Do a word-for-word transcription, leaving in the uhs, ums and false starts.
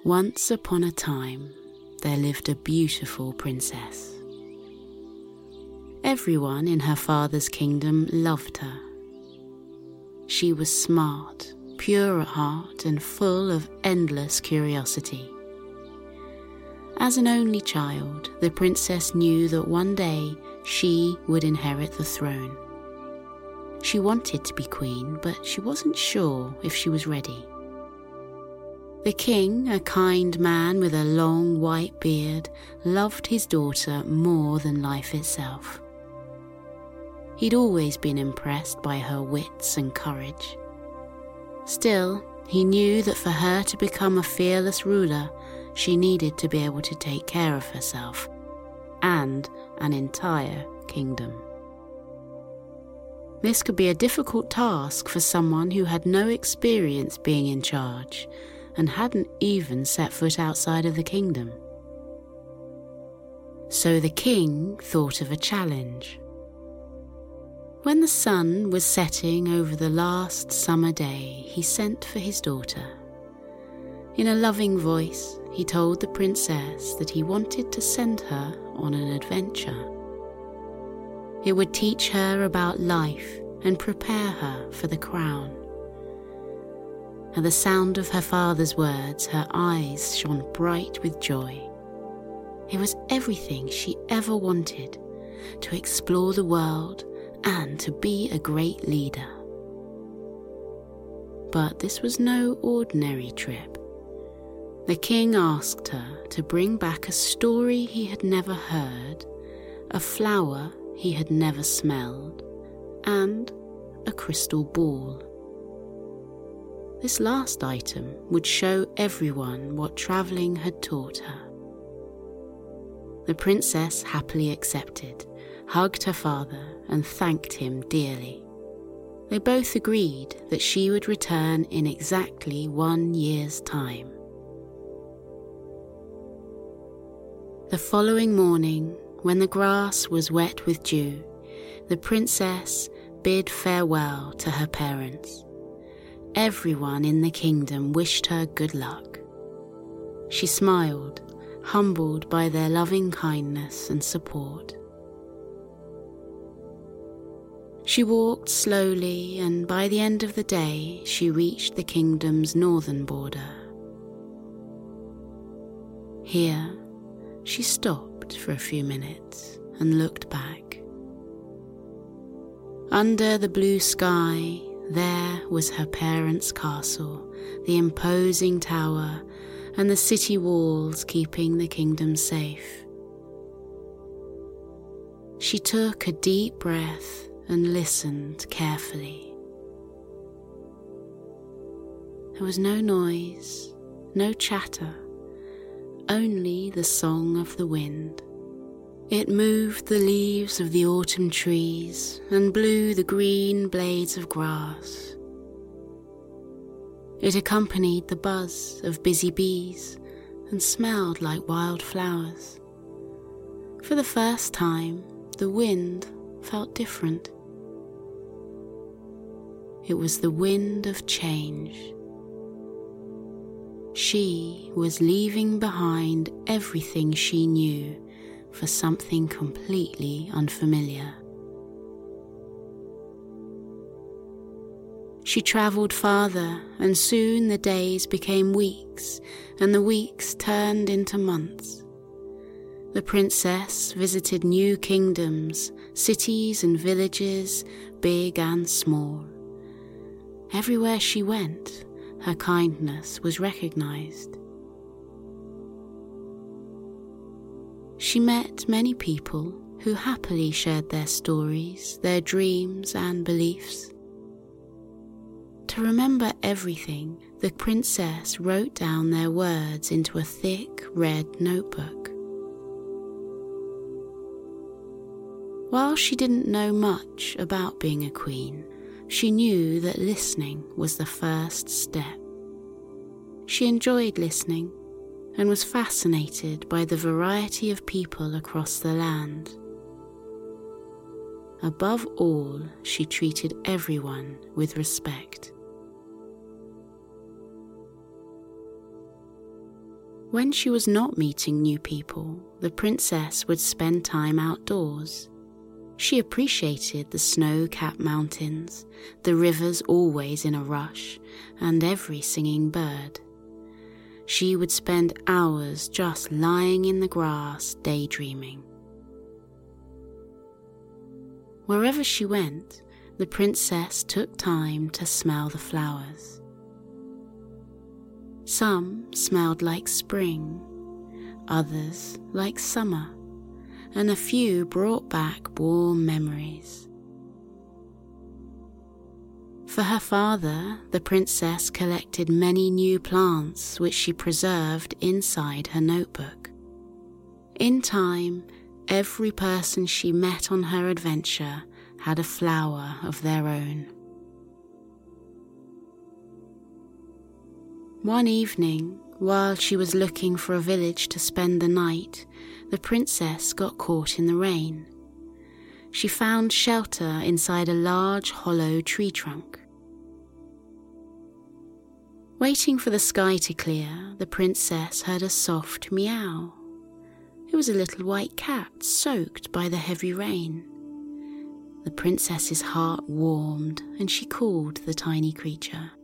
Once upon a time, there lived a beautiful princess. Everyone in her father's kingdom loved her. She was smart, pure at heart, and full of endless curiosity. As an only child, the princess knew that one day she would inherit the throne. She wanted to be queen, but she wasn't sure if she was ready. The king, a kind man with a long white beard, loved his daughter more than life itself. He'd always been impressed by her wits and courage. Still, he knew that for her to become a fearless ruler, she needed to be able to take care of herself and an entire kingdom. This could be a difficult task for someone who had no experience being in charge and hadn't even set foot outside of the kingdom. So the king thought of a challenge. When the sun was setting over the last summer day, he sent for his daughter. In a loving voice, he told the princess that he wanted to send her on an adventure. It would teach her about life and prepare her for the crown. At the sound of her father's words, her eyes shone bright with joy. It was everything she ever wanted, to explore the world and to be a great leader. But this was no ordinary trip. The king asked her to bring back a story he had never heard, a flower he had never smelled, and a crystal ball. This last item would show everyone what travelling had taught her. The princess happily accepted, hugged her father, and thanked him dearly. They both agreed that she would return in exactly one year's time. The following morning, when the grass was wet with dew, the princess bid farewell to her parents. Everyone in the kingdom wished her good luck. She smiled, humbled by their loving kindness and support. She walked slowly, and by the end of the day, she reached the kingdom's northern border. Here, she stopped for a few minutes and looked back. Under the blue sky, there was her parents' castle, the imposing tower, and the city walls keeping the kingdom safe. She took a deep breath and listened carefully. There was no noise, no chatter, only the song of the wind. It moved the leaves of the autumn trees and blew the green blades of grass. It accompanied the buzz of busy bees and smelled like wild flowers. For the first time, the wind felt different. It was the wind of change. She was leaving behind everything she knew for something completely unfamiliar. She travelled farther, and soon the days became weeks, and the weeks turned into months. The princess visited new kingdoms, cities and villages, big and small. Everywhere she went, her kindness was recognized. She met many people who happily shared their stories, their dreams and beliefs. To remember everything, the princess wrote down their words into a thick red notebook. While she didn't know much about being a queen, she knew that listening was the first step. She enjoyed listening and was fascinated by the variety of people across the land. Above all, she treated everyone with respect. When she was not meeting new people, the princess would spend time outdoors. She appreciated the snow-capped mountains, the rivers always in a rush, and every singing bird. She would spend hours just lying in the grass, daydreaming. Wherever she went, the princess took time to smell the flowers. Some smelled like spring, others like summer, and a few brought back warm memories. For her father, the princess collected many new plants which she preserved inside her notebook. In time, every person she met on her adventure had a flower of their own. One evening, while she was looking for a village to spend the night, the princess got caught in the rain. She found shelter inside a large hollow tree trunk. Waiting for the sky to clear, the princess heard a soft meow. It was a little white cat soaked by the heavy rain. The princess's heart warmed and she called the tiny creature.